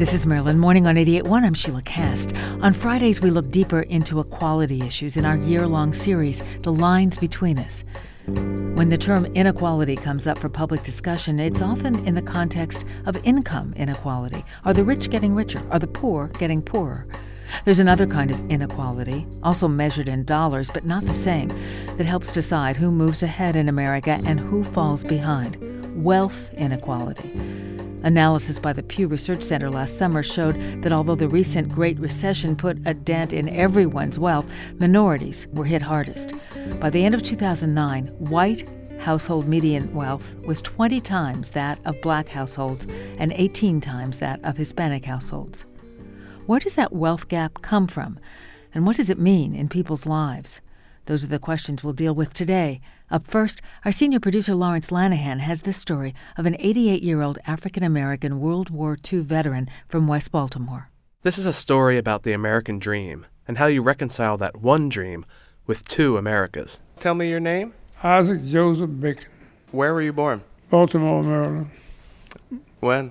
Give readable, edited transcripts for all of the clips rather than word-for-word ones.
This is Maryland Morning on 88.1. I'm Sheila Cast. On Fridays, we look deeper into equality issues in our year-long series, The Lines Between Us. When the term inequality comes up for public discussion, it's often in the context of income inequality. Are the rich getting richer? Are the poor getting poorer? There's another kind of inequality, also measured in dollars, but not the same, that helps decide who moves ahead in America and who falls behind. Wealth inequality. Analysis by the Pew Research Center last summer showed that although the recent Great Recession put a dent in everyone's wealth, minorities were hit hardest. By the end of 2009, white household median wealth was 20 times that of black households and 18 times that of Hispanic households. Where does that wealth gap come from? And what does it mean in people's lives? Those are the questions we'll deal with today. Up first, our senior producer Lawrence Lanahan has this story of an 88-year-old African-American World War II veteran from West Baltimore. This is a story about the American dream and how you reconcile that one dream with two Americas. Tell me your name. Isaac Joseph Bacon. Where were you born? Baltimore, Maryland. When?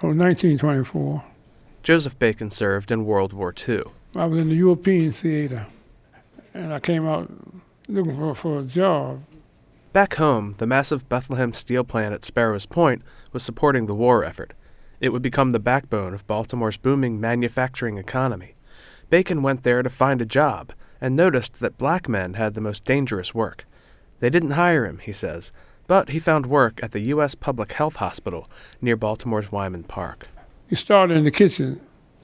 1924. Joseph Bacon served in World War II. I was in the European theater, and I came out looking for a job. Back home, the massive Bethlehem steel plant at Sparrows Point was supporting the war effort. It would become the backbone of Baltimore's booming manufacturing economy. Bacon went there to find a job and noticed that black men had the most dangerous work. They didn't hire him, he says, but he found work at the U.S. Public Health Hospital near Baltimore's Wyman Park. He started in the kitchen.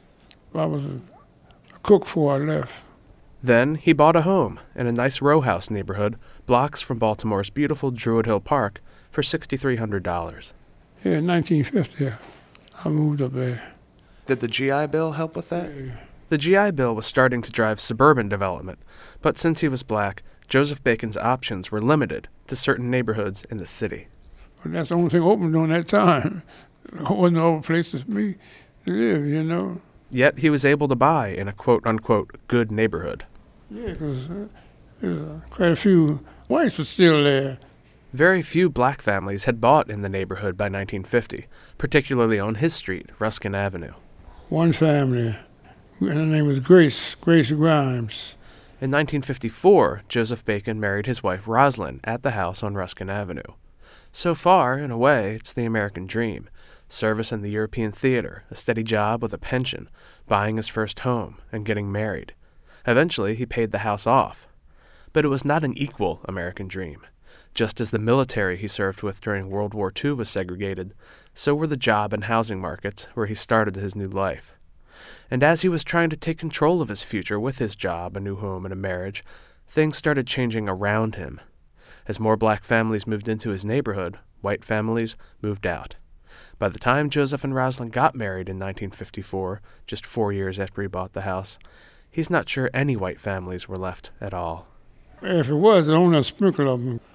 I was a cook before I left. Then he bought a home in a nice row house neighborhood blocks from Baltimore's beautiful Druid Hill Park for $6,300. Yeah, in 1950, I moved up there. Did the GI Bill help with that? Yeah. The GI Bill was starting to drive suburban development, but since he was black, Joseph Bacon's options were limited to certain neighborhoods in the city. But that's the only thing open during that time. There wasn't no place for me to live, you know. Yet he was able to buy in a quote-unquote good neighborhood. Yeah, because there was quite a few whites were still there. Very few black families had bought in the neighborhood by 1950, particularly on his street, Ruskin Avenue. One family, and her name was Grace Grimes. In 1954, Joseph Bacon married his wife Rosalind at the house on Ruskin Avenue. So far, in a way, it's the American dream. Service in the European theater, a steady job with a pension, buying his first home, and getting married. Eventually, he paid the house off. But it was not an equal American dream. Just as the military he served with during World War II was segregated, so were the job and housing markets where he started his new life. And as he was trying to take control of his future with his job, a new home, and a marriage, things started changing around him. As more black families moved into his neighborhood, white families moved out. By the time Joseph and Rosalind got married in 1954, just 4 years after he bought the house, he's not sure any white families were left at all. If it was, only a sprinkle of them.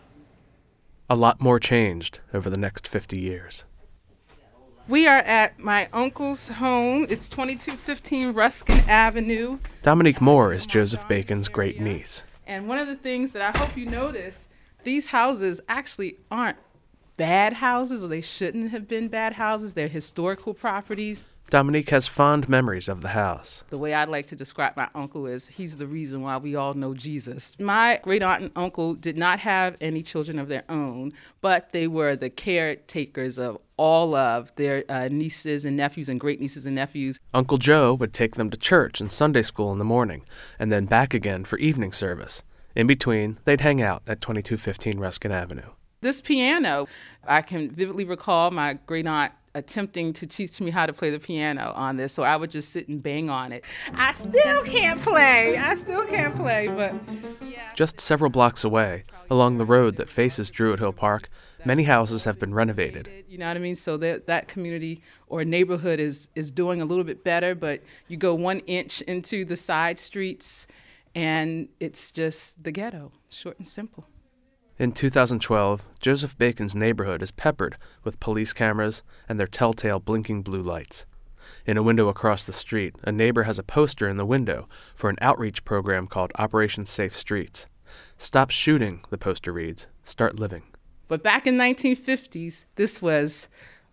A lot more changed over the next 50 years. We are at my uncle's home. It's 2215 Ruskin Avenue. Dominique Moore is Joseph Bacon's great niece. And one of the things that I hope you notice, these houses actually aren't bad houses, or they shouldn't have been bad houses. They're historical properties. Dominique has fond memories of the house. The way I'd like to describe my uncle is he's the reason why we all know Jesus. My great aunt and uncle did not have any children of their own, but they were the caretakers of all of their nieces and nephews and great nieces and nephews. Uncle Joe would take them to church and Sunday school in the morning, and then back again for evening service. In between, they'd hang out at 2215 Ruskin Avenue. This piano, I can vividly recall my great aunt attempting to teach me how to play the piano on this, so I would just sit and bang on it. I still can't play, but yeah. Just several blocks away, along the road that faces Druid Hill Park, many houses have been renovated. You know what I mean? So that community or neighborhood is doing a little bit better, but you go 1 inch into the side streets, and it's just the ghetto, short and simple. In 2012, Joseph Bacon's neighborhood is peppered with police cameras and their telltale blinking blue lights. In a window across the street, a neighbor has a poster in the window for an outreach program called Operation Safe Streets. Stop shooting, the poster reads. Start living. But back in 1950s, this was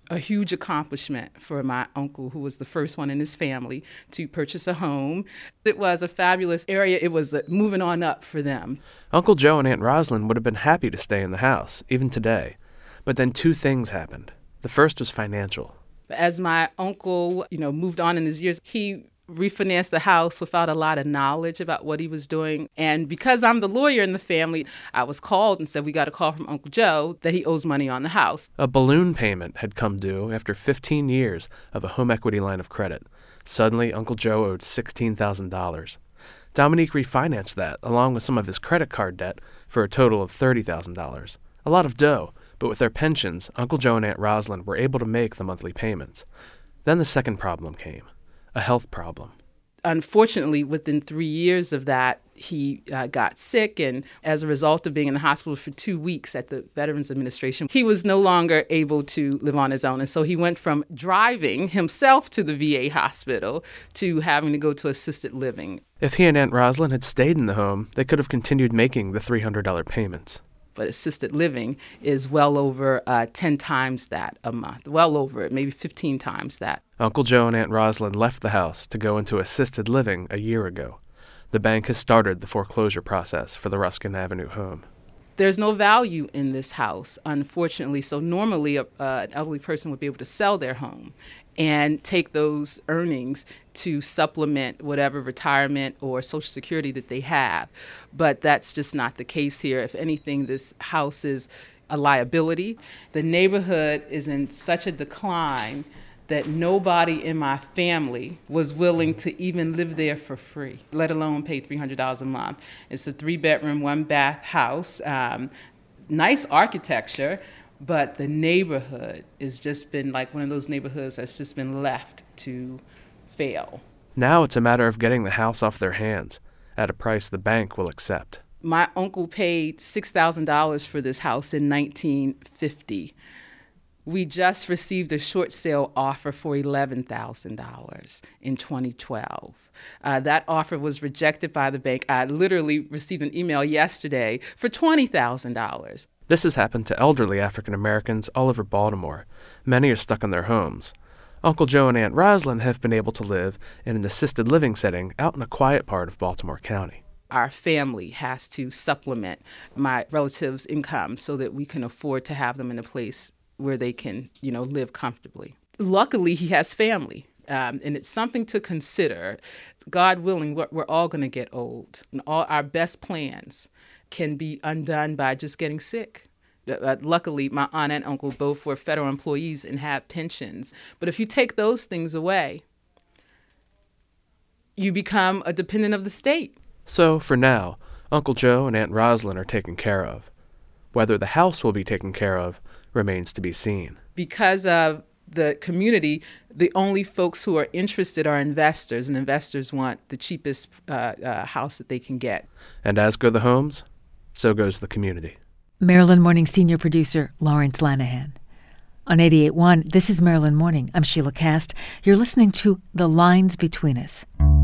a huge accomplishment for my uncle, who was the first one in his family to purchase a home. It was a fabulous area. It was moving on up for them. Uncle Joe and Aunt Rosalind would have been happy to stay in the house, even today. But then two things happened. The first was financial. As my uncle, moved on in his years, he refinanced the house without a lot of knowledge about what he was doing. And because I'm the lawyer in the family, I was called and said, we got a call from Uncle Joe that he owes money on the house. A balloon payment had come due after 15 years of a home equity line of credit. Suddenly, Uncle Joe owed $16,000. Dominique refinanced that, along with some of his credit card debt, for a total of $30,000. A lot of dough, but with their pensions, Uncle Joe and Aunt Rosalind were able to make the monthly payments. Then the second problem came. A health problem. Unfortunately, within 3 years of that, he got sick, and as a result of being in the hospital for 2 weeks at the Veterans Administration, he was no longer able to live on his own. And so he went from driving himself to the VA hospital to having to go to assisted living. If he and Aunt Rosalind had stayed in the home, they could have continued making the $300 payments. But assisted living is well over 10 times that a month, well over it, maybe 15 times that. Uncle Joe and Aunt Rosalind left the house to go into assisted living a year ago. The bank has started the foreclosure process for the Ruskin Avenue home. There's no value in this house, unfortunately. So normally an elderly person would be able to sell their home and take those earnings to supplement whatever retirement or Social Security that they have. But that's just not the case here. If anything, this house is a liability. The neighborhood is in such a decline that nobody in my family was willing to even live there for free, let alone pay $300 a month. It's a 3-bedroom, 1-bath house, nice architecture, but the neighborhood has just been like one of those neighborhoods that's just been left to fail. Now it's a matter of getting the house off their hands at a price the bank will accept. My uncle paid $6,000 for this house in 1950. We just received a short sale offer for $11,000 in 2012. That offer was rejected by the bank. I literally received an email yesterday for $20,000. This has happened to elderly African Americans all over Baltimore. Many are stuck in their homes. Uncle Joe and Aunt Rosalind have been able to live in an assisted living setting out in a quiet part of Baltimore County. Our family has to supplement my relatives' income so that we can afford to have them in a place where they can, live comfortably. Luckily, he has family, and it's something to consider. God willing, we're all going to get old, and all our best plans can be undone by just getting sick. Luckily, my aunt and uncle both were federal employees and had pensions. But if you take those things away, you become a dependent of the state. So, for now, Uncle Joe and Aunt Rosalind are taken care of. Whether the house will be taken care of remains to be seen. Because of the community, the only folks who are interested are investors, and investors want the cheapest house that they can get. And as go the homes, so goes the community. Maryland Morning senior producer Lawrence Lanahan. On 88.1, this is Maryland Morning. I'm Sheila Cast. You're listening to The Lines Between Us.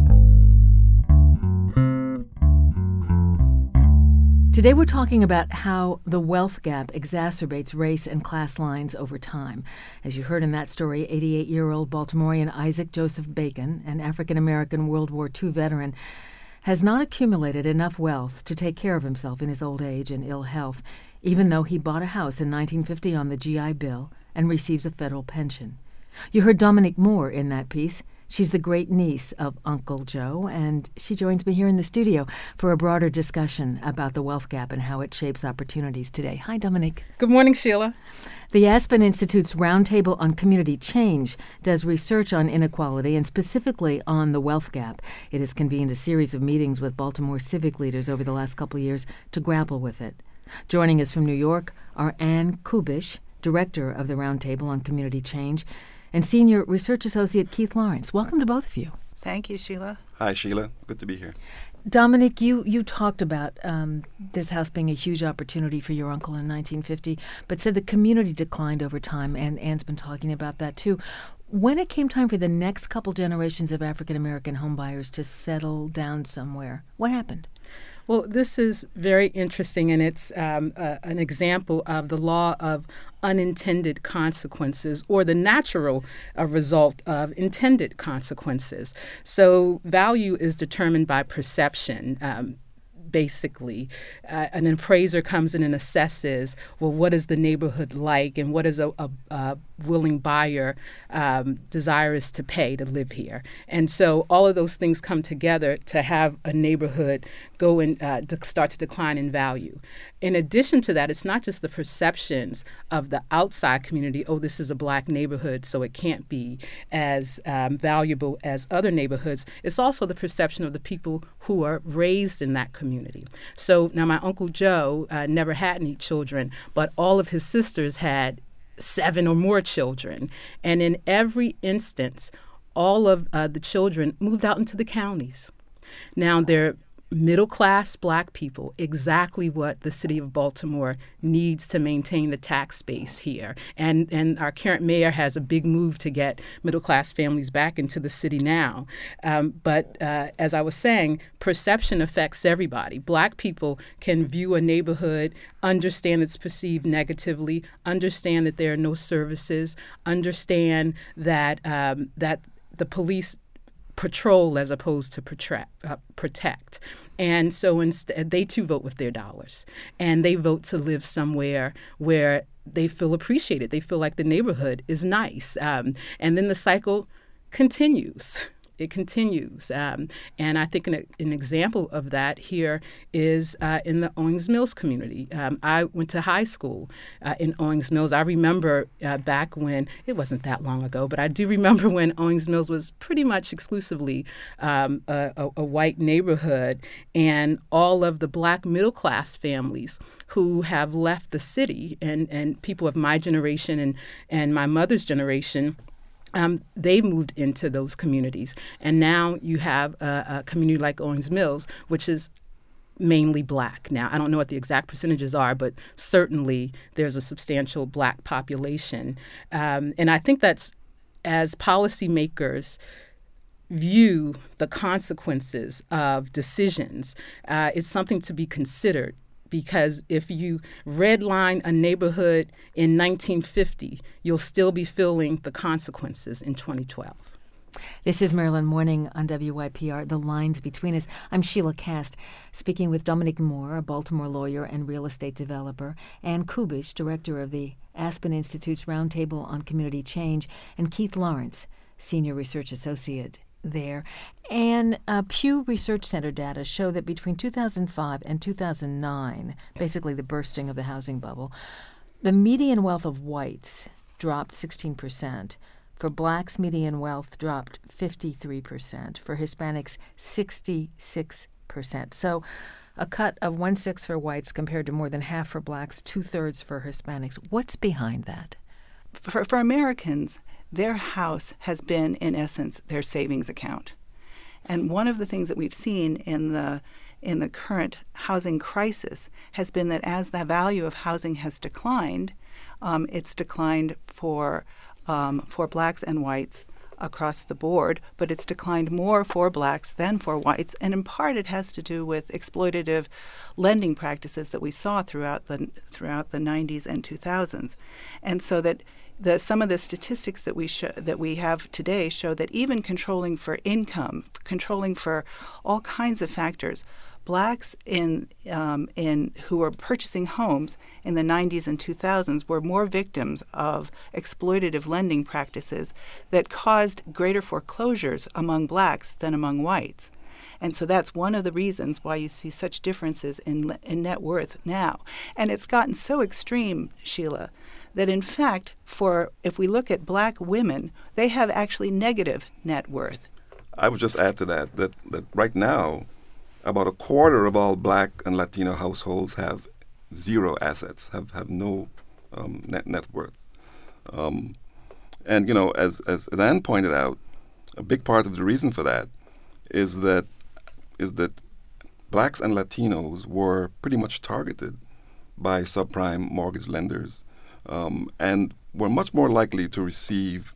Today we're talking about how the wealth gap exacerbates race and class lines over time. As you heard in that story, 88-year-old Baltimorean Isaac Joseph Bacon, an African-American World War II veteran, has not accumulated enough wealth to take care of himself in his old age and ill health, even though he bought a house in 1950 on the GI Bill and receives a federal pension. You heard Dominique Moore in that piece. She's the great niece of Uncle Joe, and she joins me here in the studio for a broader discussion about the wealth gap and how it shapes opportunities today. Hi, Dominique. Good morning, Sheila. The Aspen Institute's Roundtable on Community Change does research on inequality and specifically on the wealth gap. It has convened a series of meetings with Baltimore civic leaders over the last couple of years to grapple with it. Joining us from New York are Ann Kubish, director of the Roundtable on Community Change, and Senior Research Associate Keith Lawrence. Welcome to both of you. Thank you, Sheila. Hi, Sheila. Good to be here. Dominique, you talked about this house being a huge opportunity for your uncle in 1950, but said the community declined over time, and Ann's been talking about that too. When it came time for the next couple generations of African-American homebuyers to settle down somewhere, what happened? Well, this is very interesting, and it's an example of the law of unintended consequences or the natural result of intended consequences. So value is determined by perception. Basically, an appraiser comes in and assesses, well, what is the neighborhood like and what is a willing buyer desirous to pay to live here. And so all of those things come together to have a neighborhood go and start to decline in value. In addition to that, it's not just the perceptions of the outside community, oh, this is a Black neighborhood, so it can't be as valuable as other neighborhoods. It's also the perception of the people who are raised in that community. So now my Uncle Joe never had any children, but all of his sisters had 7 or more children. And in every instance, all of the children moved out into the counties. Now, they're middle-class Black people, exactly what the city of Baltimore needs to maintain the tax base here. And our current mayor has a big move to get middle-class families back into the city now. But as I was saying, perception affects everybody. Black people can view a neighborhood, understand it's perceived negatively, understand that there are no services, understand that that the police patrol as opposed to protect. And so instead, they too vote with their dollars. And they vote to live somewhere where they feel appreciated. They feel like the neighborhood is nice. And then the cycle continues. It continues. And I think an example of that here is in the Owings Mills community. I went to high school in Owings Mills. I remember back when, it wasn't that long ago, but I do remember when Owings Mills was pretty much exclusively a white neighborhood, and all of the Black middle-class families who have left the city, and people of my generation and my mother's generation, they moved into those communities. And now you have a community like Owings Mills, which is mainly Black. Now, I don't know what the exact percentages are, but certainly there's a substantial Black population. And I think that's, as policymakers view the consequences of decisions, it's something to be considered. Because if you redline a neighborhood in 1950, you'll still be feeling the consequences in 2012. This is Maryland Morning on WYPR, The Lines Between Us. I'm Sheila Kast, speaking with Dominique Moore, a Baltimore lawyer and real estate developer, Ann Kubish, director of the Aspen Institute's Roundtable on Community Change, and Keith Lawrence, senior research associate there. And Pew Research Center data show that between 2005 and 2009, basically the bursting of the housing bubble, the median wealth of whites dropped 16%. For Blacks, median wealth dropped 53%. For Hispanics, 66%. So a cut of 1/6 for whites compared to more than half for Blacks, 2/3 for Hispanics. What's behind that? For Americans, their house has been, in essence, their savings account. And one of the things that we've seen in the current housing crisis has been that as the value of housing has declined, it's declined for Blacks and whites across the board, but it's declined more for Blacks than for whites. And in part, it has to do with exploitative lending practices that we saw throughout the 90s and 2000s. And so that some of the statistics that we have today show that even controlling for income, controlling for all kinds of factors, Blacks who were purchasing homes in the 90s and 2000s were more victims of exploitative lending practices that caused greater foreclosures among Blacks than among whites. And so that's one of the reasons why you see such differences in net worth now. And it's gotten so extreme, Sheila, that in fact, if we look at Black women, they have actually negative net worth. I would just add to that right now, about a quarter of all Black and Latino households have zero assets, have no net worth. And as Ann pointed out, a big part of the reason for that is that Blacks and Latinos were pretty much targeted by subprime mortgage lenders, and were much more likely to receive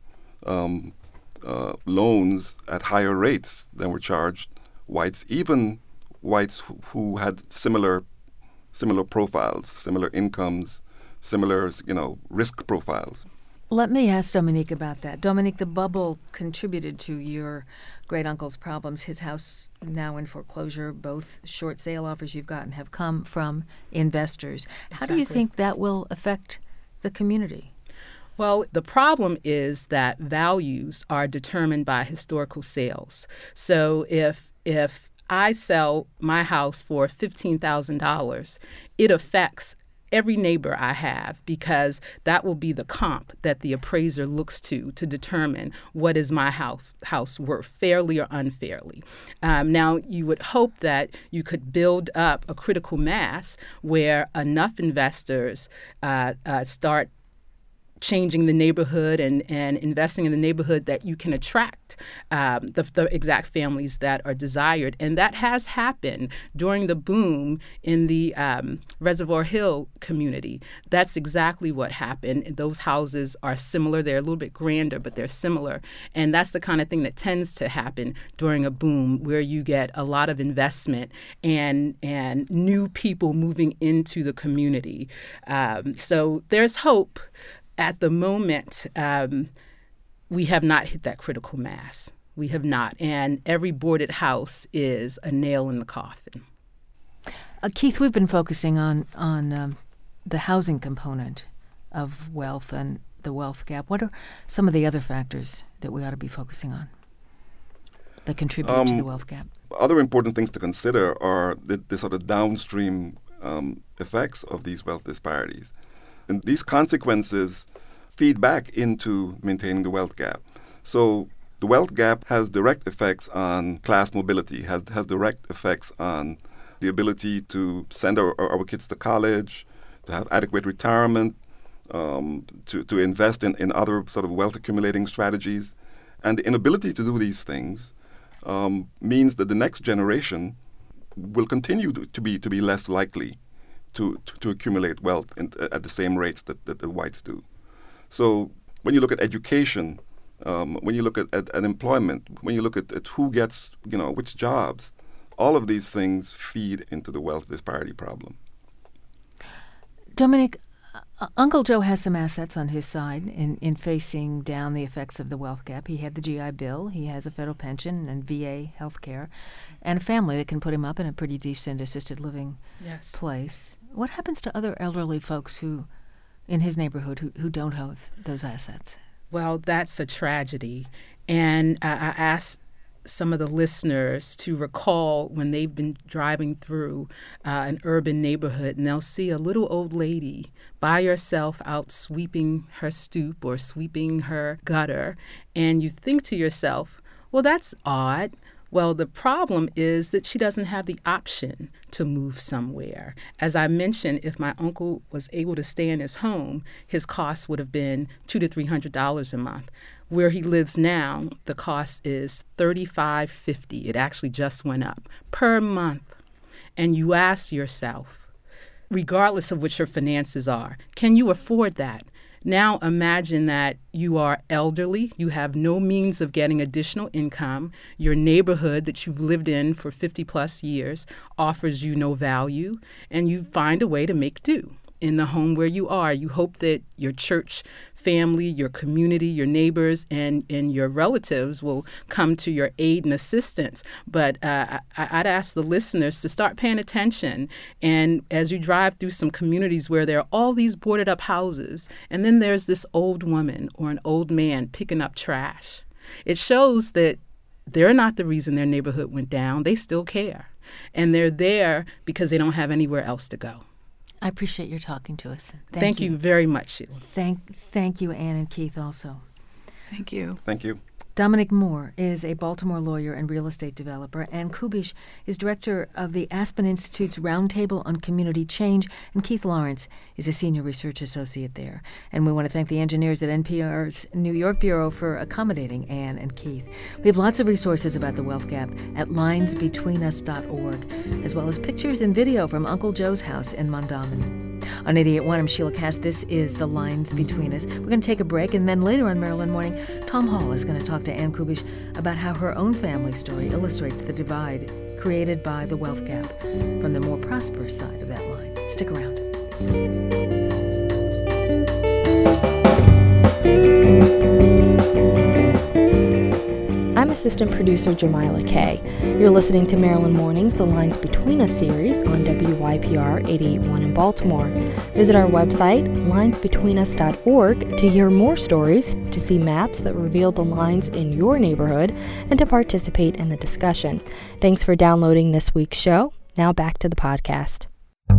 loans at higher rates than were charged whites, even whites who had similar profiles, similar incomes, similar, risk profiles. Let me ask Dominique about that. Dominique, the bubble contributed to your great-uncle's problems. His house now in foreclosure. Both short sale offers you've gotten have come from investors. How do you think that will affect the community? Well, the problem is that values are determined by historical sales. So if I sell my house for $15,000, it affects every neighbor I have, because that will be the comp that the appraiser looks to determine what is my house worth, fairly or unfairly. Now, you would hope that you could build up a critical mass where enough investors start changing the neighborhood and investing in the neighborhood that you can attract the exact families that are desired. And that has happened during the boom in the Reservoir Hill community. That's exactly what happened. Those houses are similar. They're a little bit grander, but they're similar. And that's the kind of thing that tends to happen during a boom, where you get a lot of investment and new people moving into the community. So there's hope. At the moment, we have not hit that critical mass. We have not. And every boarded house is a nail in the coffin. Keith, we've been focusing on the housing component of wealth and the wealth gap. What are some of the other factors that we ought to be focusing on that contribute to the wealth gap? Other important things to consider are the sort of downstream effects of these wealth disparities. And these consequences feed back into maintaining the wealth gap. So the wealth gap has direct effects on class mobility, has direct effects on the ability to send our kids to college, to have adequate retirement, to invest in other sort of wealth accumulating strategies. And the inability to do these things means that the next generation will continue to be less likely to accumulate wealth at the same rates that the whites do. So when you look at education, when you look at employment, when you look at who gets, which jobs, all of these things feed into the wealth disparity problem. Dominique, Uncle Joe has some assets on his side in facing down the effects of the wealth gap. He had the GI Bill, he has a federal pension and VA health care, and a family that can put him up in a pretty decent assisted living place. What happens to other elderly folks who, in his neighborhood, who don't have those assets? Well, that's a tragedy. And I asked some of the listeners to recall when they've been driving through an urban neighborhood, and they'll see a little old lady by herself out sweeping her stoop or sweeping her gutter. And you think to yourself, well, that's odd. Well, the problem is that she doesn't have the option to move somewhere. As I mentioned, if my uncle was able to stay in his home, his cost would have been $200 to $300 a month. Where he lives now, the cost is $35.50. It actually just went up per month. And you ask yourself, regardless of what your finances are, can you afford that? Now imagine that you are elderly, you have no means of getting additional income, your neighborhood that you've lived in for 50 plus years offers you no value, and you find a way to make do in the home where you are. You hope that your church family, your community, your neighbors, and your relatives will come to your aid and assistance. But I'd ask the listeners to start paying attention. And as you drive through some communities where there are all these boarded up houses, and then there's this old woman or an old man picking up trash, it shows that they're not the reason their neighborhood went down. They still care. And they're there because they don't have anywhere else to go. I appreciate your talking to us. Thank you very much, Sheila. Thank you, Ann and Keith, also. Thank you. Thank you. Dominique Moore is a Baltimore lawyer and real estate developer. Ann Kubish is director of the Aspen Institute's Roundtable on Community Change. And Keith Lawrence is a senior research associate there. And we want to thank the engineers at NPR's New York Bureau for accommodating Ann and Keith. We have lots of resources about the wealth gap at linesbetweenus.org, as well as pictures and video from Uncle Joe's house in Mondawmin. On 88.1, I'm Sheila Cass. This is The Lines Between Us. We're going to take a break, and then later on Maryland Morning, Tom Hall is going to talk to Ann Kubish about how her own family story illustrates the divide created by the wealth gap from the more prosperous side of that line. Stick around. assistant producer Jamila Kay. You're listening to Maryland Mornings, The Lines Between Us series on WYPR 88.1 in Baltimore. Visit our website, linesbetweenus.org, to hear more stories, to see maps that reveal the lines in your neighborhood, and to participate in the discussion. Thanks for downloading this week's show. Now back to the podcast.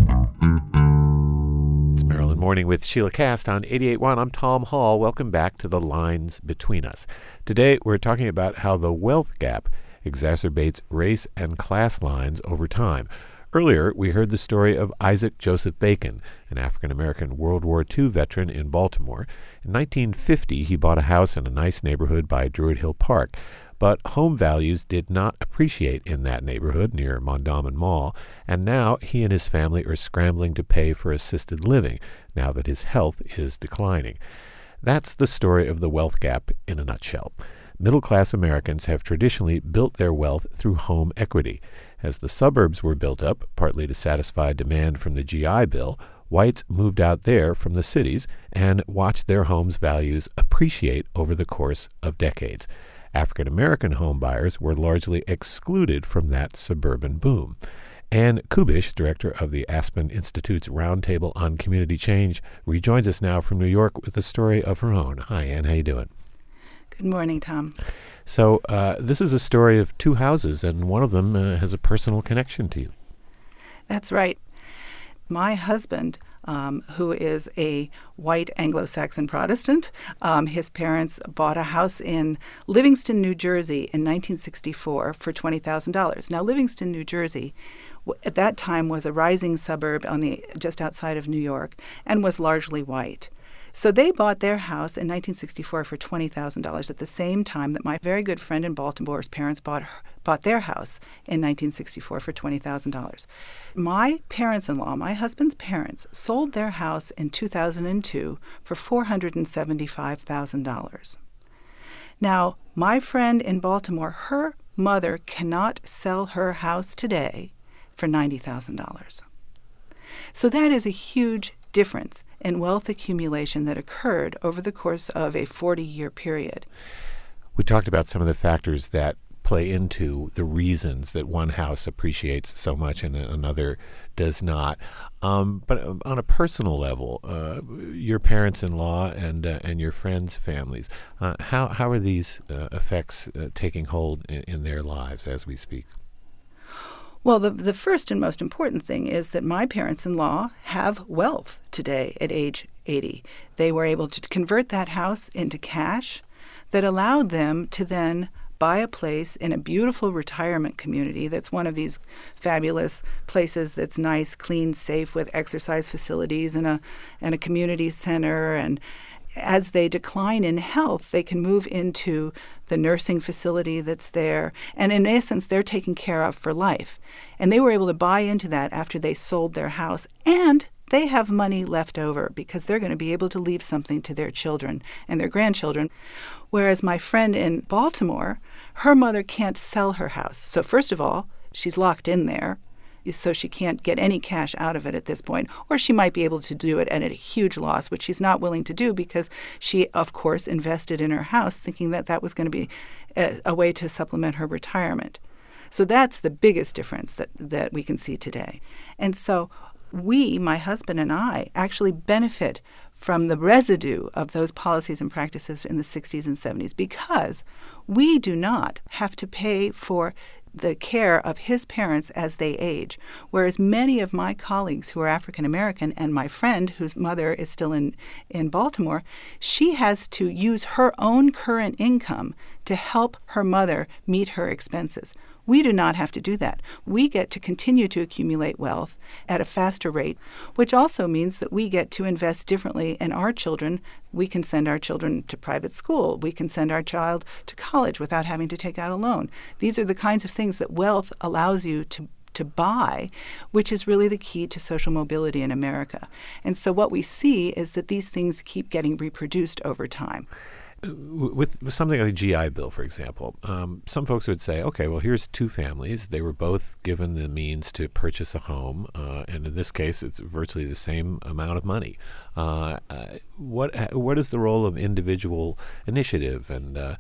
It's Maryland Morning with Sheila Cast on 88.1. I'm Tom Hall. Welcome back to The Lines Between Us. Today we're talking about how the wealth gap exacerbates race and class lines over time. Earlier, we heard the story of Isaac Joseph Bacon, an African-American World War II veteran in Baltimore. In 1950, he bought a house in a nice neighborhood by Druid Hill Park. But home values did not appreciate in that neighborhood near Mondawmin Mall, and now he and his family are scrambling to pay for assisted living now that his health is declining. That's the story of the wealth gap in a nutshell. Middle-class Americans have traditionally built their wealth through home equity. As the suburbs were built up, partly to satisfy demand from the GI Bill, whites moved out there from the cities and watched their homes' values appreciate over the course of decades. African-American home buyers were largely excluded from that suburban boom. Ann Kubish, director of the Aspen Institute's Roundtable on Community Change, rejoins us now from New York with a story of her own. Hi, Ann. How you doing? Good morning, Tom. So this is a story of two houses, and one of them has a personal connection to you. That's right. My husband, who is a white Anglo-Saxon Protestant, his parents bought a house in Livingston, New Jersey in 1964 for $20,000. Now, Livingston, New Jersey, at that time was a rising suburb just outside of New York and was largely white. So they bought their house in 1964 for $20,000 at the same time that my very good friend in Baltimore's parents bought their house in 1964 for $20,000. My parents-in-law, my husband's parents, sold their house in 2002 for $475,000. Now, my friend in Baltimore, her mother cannot sell her house today for $90,000. So that is a huge difference in wealth accumulation that occurred over the course of a 40-year period. We talked about some of the factors that play into the reasons that one house appreciates so much and another does not. But on a personal level, your parents-in-law and your friends' families, how are these effects taking hold in their lives as we speak? Well, the first and most important thing is that my parents-in-law have wealth today at age 80. They were able to convert that house into cash that allowed them to then buy a place in a beautiful retirement community that's one of these fabulous places that's nice, clean, safe, with exercise facilities and a community center. And as they decline in health, they can move into the nursing facility that's there. And in essence, they're taken care of for life. And they were able to buy into that after they sold their house. And they have money left over because they're going to be able to leave something to their children and their grandchildren. Whereas my friend in Baltimore, her mother can't sell her house. So first of all, she's locked in there, so she can't get any cash out of it at this point. Or she might be able to do it at a huge loss, which she's not willing to do because she, of course, invested in her house thinking that that was going to be a way to supplement her retirement. So that's the biggest difference that we can see today. And so we, my husband and I, actually benefit from the residue of those policies and practices in the 60s and 70s because we do not have to pay for the care of his parents as they age, whereas many of my colleagues who are African American and my friend whose mother is still in Baltimore, she has to use her own current income to help her mother meet her expenses. We do not have to do that. We get to continue to accumulate wealth at a faster rate, which also means that we get to invest differently in our children. We can send our children to private school. We can send our child to college without having to take out a loan. These are the kinds of things that wealth allows you to buy, which is really the key to social mobility in America. And so what we see is that these things keep getting reproduced over time. With something like the GI Bill, for example, some folks would say, okay, well, here's two families. They were both given the means to purchase a home, and in this case, it's virtually the same amount of money. What is the role of individual initiative and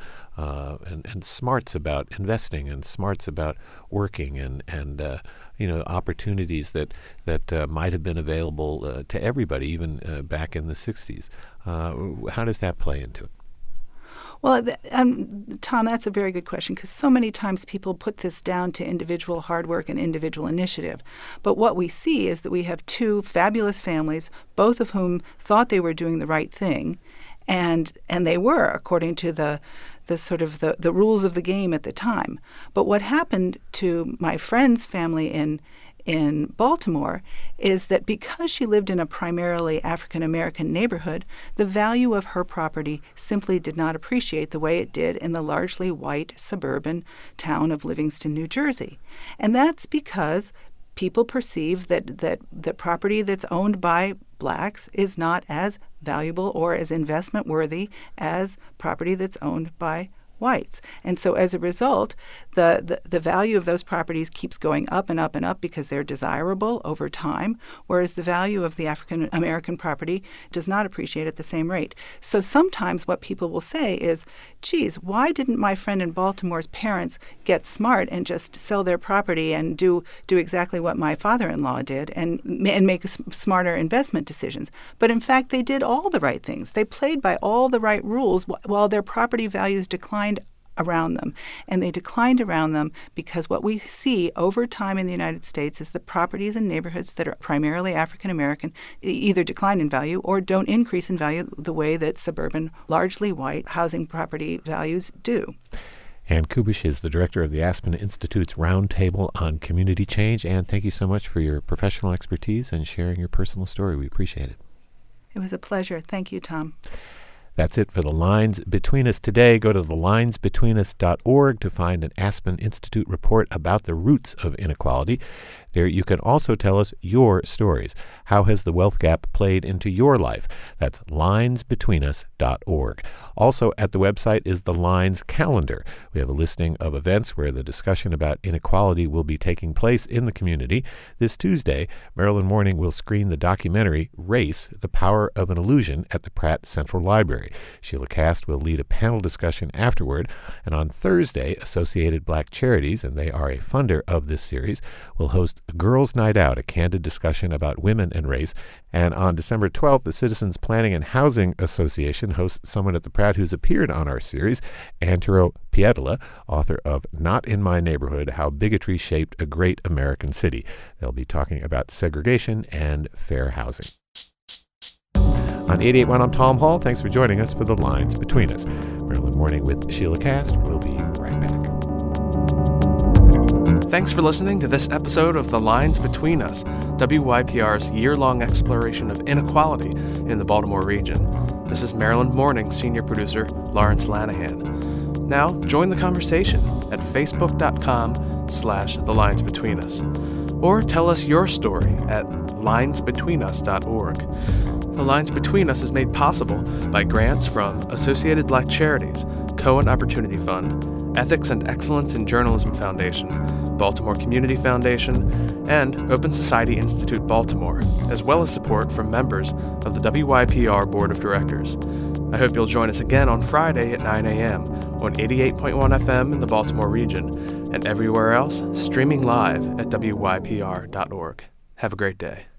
smarts about investing and smarts about working and opportunities that might have been available to everybody, even back in the 60s? How does that play into it? Well, Tom, that's a very good question, because so many times people put this down to individual hard work and individual initiative. But what we see is that we have two fabulous families, both of whom thought they were doing the right thing, and they were, according to the rules of the game at the time. But what happened to my friend's family in Baltimore is that because she lived in a primarily African-American neighborhood, the value of her property simply did not appreciate the way it did in the largely white suburban town of Livingston, New Jersey. And that's because people perceive that property that's owned by blacks is not as valuable or as investment worthy as property that's owned by whites. And so as a result, the value of those properties keeps going up and up and up because they're desirable over time, whereas the value of the African American property does not appreciate at the same rate. So sometimes what people will say is, geez, why didn't my friend in Baltimore's parents get smart and just sell their property and do exactly what my father-in-law did and make smarter investment decisions? But in fact, they did all the right things. They played by all the right rules while their property values declined around them. And they declined around them because what we see over time in the United States is the properties and neighborhoods that are primarily African American either decline in value or don't increase in value the way that suburban, largely white housing property values do. Ann Kubish is the director of the Aspen Institute's Roundtable on Community Change. Ann, thank you so much for your professional expertise and sharing your personal story. We appreciate it. It was a pleasure. Thank you, Tom. That's it for The Lines Between Us today. Go to thelinesbetweenus.org to find an Aspen Institute report about the roots of inequality. There you can also tell us your stories. How has the wealth gap played into your life? That's linesbetweenus.org. Also at the website is the Lines calendar. We have a listing of events where the discussion about inequality will be taking place in the community. This Tuesday, Maryland Morning will screen the documentary Race, The Power of an Illusion at the Pratt Central Library. Sheila Cast will lead a panel discussion afterward. And on Thursday, Associated Black Charities, and they are a funder of this series, will host Girls' Night Out, a candid discussion about women and race. And on December 12th, the Citizens Planning and Housing Association hosts someone at the Pratt who's appeared on our series, Antero Pietola, author of Not in My Neighborhood, How Bigotry Shaped a Great American City. They'll be talking about segregation and fair housing. On 88.1, I'm Tom Hall. Thanks for joining us for The Lines Between Us. Maryland Morning with Sheila Cast. We'll be right back. Thanks for listening to this episode of The Lines Between Us, WYPR's year-long exploration of inequality in the Baltimore region. This is Maryland Morning senior producer Lawrence Lanahan. Now, join the conversation at facebook.com/thelinesbetweenus. Or tell us your story at linesbetweenus.org. The Lines Between Us is made possible by grants from Associated Black Charities, Cohen Opportunity Fund, Ethics and Excellence in Journalism Foundation, Baltimore Community Foundation, and Open Society Institute Baltimore, as well as support from members of the WYPR Board of Directors. I hope you'll join us again on Friday at 9 a.m. on 88.1 FM in the Baltimore region and everywhere else streaming live at WYPR.org. Have a great day.